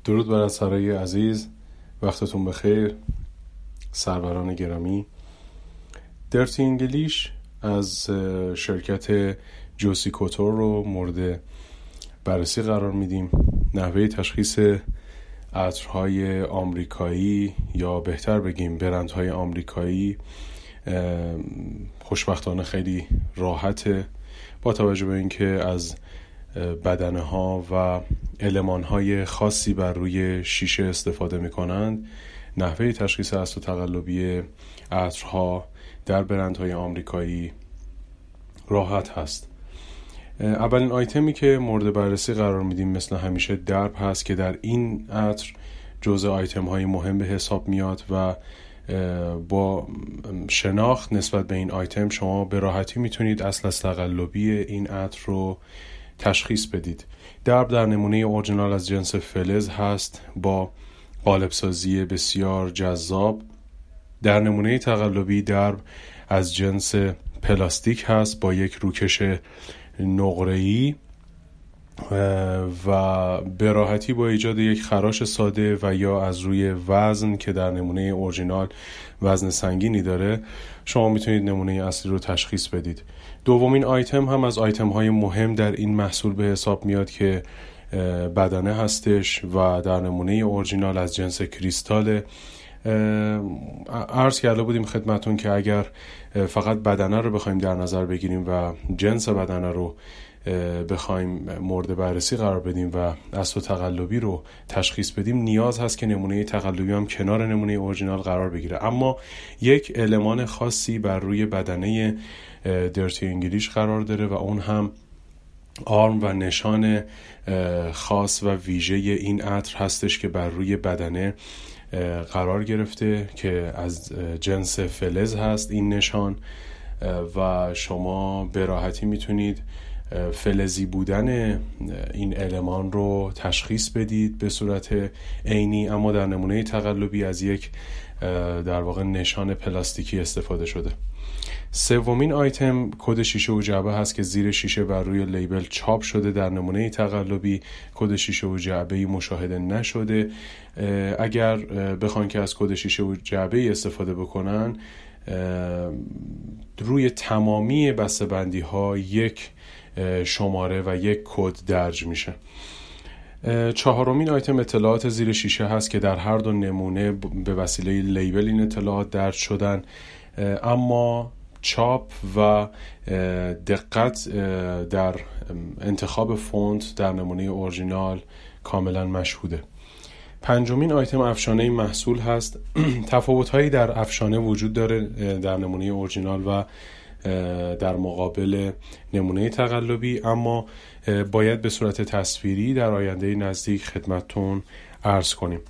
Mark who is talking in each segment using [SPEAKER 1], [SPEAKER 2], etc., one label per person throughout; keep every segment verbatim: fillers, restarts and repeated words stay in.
[SPEAKER 1] درود بر سرای عزیز، وقتتون بخیر سروران گرامی. درتی انگلیش از شرکت جوسی کوتور رو مورد بررسی قرار میدیم. نحوه تشخیص عطرهای آمریکایی یا بهتر بگیم برندهای آمریکایی خوشبختانه خیلی راحته، با توجه به اینکه از بدنه ها و المان های خاصی بر روی شیشه استفاده می کنند. نحوه تشخیص اصل تقلبی عطرها در برندهای آمریکایی راحت هست. اولین آیتمی که مورد بررسی قرار میدیم مثل همیشه درب هست که در این عطر جزء آیتم های مهم به حساب میاد و با شناخت نسبت به این آیتم شما به راحتی میتونید اصل از تقلبی این عطر رو تشخیص بدید. درب در نمونه اورجینال از جنس فلز هست با قالب‌سازی بسیار جذاب. در نمونه تقلبی درب از جنس پلاستیک هست با یک روکش نقره‌ای و به راحتی با ایجاد یک خراش ساده و یا از روی وزن که در نمونه اورجینال وزن سنگینی داره شما میتونید نمونه اصلی رو تشخیص بدید. دومین آیتم هم از آیتم های مهم در این محصول به حساب میاد که بدنه هستش و در نمونه اورجینال از جنس کریستال. عرض کرده بودیم خدمتون که اگر فقط بدنه رو بخوایم در نظر بگیریم و جنس بدنه رو بخوایم مورد بررسی قرار بدیم و اصل تقلبی رو تشخیص بدیم نیاز هست که نمونه تقلبی هم کنار نمونه اورجینال قرار بگیره، اما یک المان خاصی بر روی بدنه درتی انگلیش قرار داره و اون هم آرم و نشان خاص و ویژه این عطر هستش که بر روی بدنه قرار گرفته که از جنس فلز هست این نشان و شما به راحتی میتونید فلزی بودن این المان رو تشخیص بدید به صورت عینی، اما در نمونه تقلبی از یک در واقع نشان پلاستیکی استفاده شده. سومین آیتم کد شیشه و جعبه هست که زیر شیشه بر روی لیبل چاپ شده. در نمونه تقلبی کد شیشه و جعبه‌ای مشاهده نشده. اگر بخوان که از کد شیشه و جعبه‌ای استفاده بکنن روی تمامی بسته‌بندی ها یک شماره و یک کد درج میشه. چهارمین آیتم اطلاعات زیر شیشه هست که در هر دو نمونه به وسیله لیبل این اطلاعات درج شدن، اما چاپ و دقت در انتخاب فونت در نمونه اورجینال کاملا مشهوده. پنجمین آیتم افشانه محصول هست. تفاوت‌هایی در افشانه وجود داره در نمونه اورجینال و در مقابل نمونه تقلبی، اما باید به صورت تصویری در آینده نزدیک خدمتتون عرض کنیم.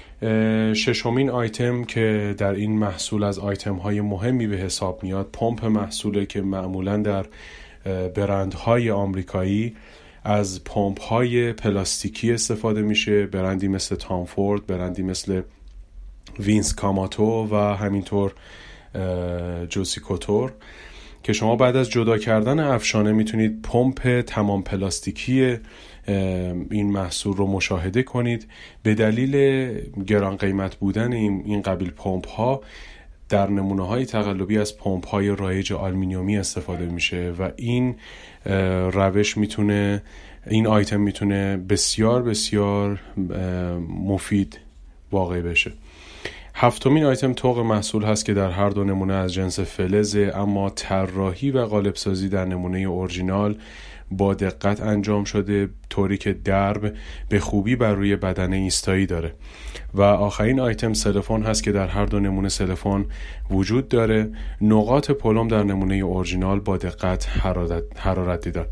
[SPEAKER 1] ششمین آیتم که در این محصول از آیتم های مهمی به حساب میاد پمپ محصوله که معمولا در برندهای آمریکایی از پمپ های پلاستیکی استفاده میشه، برندی مثل تام فورد، برندی مثل وینس کاماتو و همینطور جوسی کوتور که شما بعد از جدا کردن افشانه میتونید پمپ تمام پلاستیکی این محصول رو مشاهده کنید. به دلیل گران قیمت بودن این این قبیل پمپ ها در نمونه های تقلبی از پمپ های رایج آلومینیومی استفاده میشه و این روش میتونه این آیتم میتونه بسیار بسیار مفید واقع بشه. هفتمین آیتم طوق محصول هست که در هر دو نمونه از جنس فلزه، اما طراحی و قالب سازی در نمونه اورجینال با دقت انجام شده طوری که درب به خوبی بر روی بدنه ایستایی داره. و آخرین آیتم سلفون هست که در هر دو نمونه سلفون وجود داره. نقاط پلم در نمونه اورجینال با دقت حرارت, حرارت دیدن.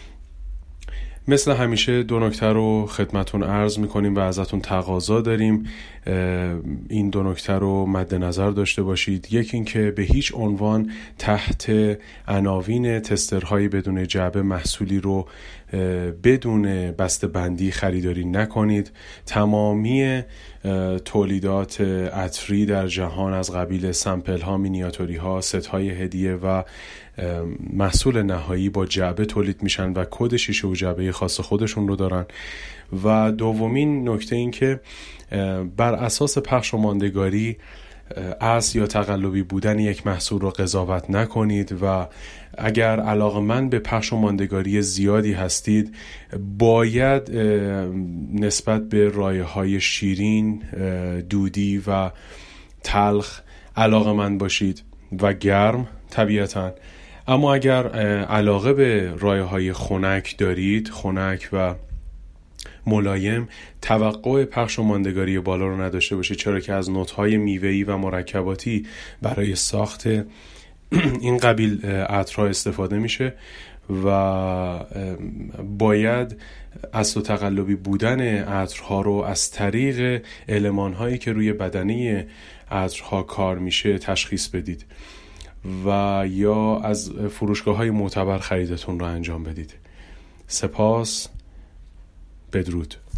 [SPEAKER 1] مثل همیشه دو نکته رو خدمتون عرض میکنیم و ازتون تقاضا داریم این دو نکته رو مد نظر داشته باشید. یکی این که به هیچ عنوان تحت عناوین تسترهای بدون جعبه محصولی رو بدون بسته بندی خریداری نکنید. تمامی تولیدات عطری در جهان از قبیل سمپل ها، مینیاتوری ها، ست های هدیه و محصول نهایی با جعبه تولید میشن و کد شیشه و جعبه خاص خودشون رو دارن. و دومین نکته این که بر اساس پخش و ماندگاری اصل یا تقلبی بودن یک محصول رو قضاوت نکنید و اگر علاقه‌مند به پخش و ماندگاری زیادی هستید باید نسبت به رایحه‌های شیرین، دودی و تلخ علاقه‌مند باشید و گرم طبیعتاً. اما اگر علاقه به رایحه‌های خنک دارید، خنک و ملایم، توقع پخش و ماندگاری بالا رو نداشته باشید، چرا که از نوت‌های میوه‌ای و مرکباتی برای ساخت این قبیل عطرها استفاده میشه و باید اصل و تقلبی بودن عطرها رو از طریق المان‌هایی که روی بدنه عطرها کار میشه تشخیص بدید و یا از فروشگاه‌های معتبر خریدتون رو انجام بدید. سپاس. بدرود.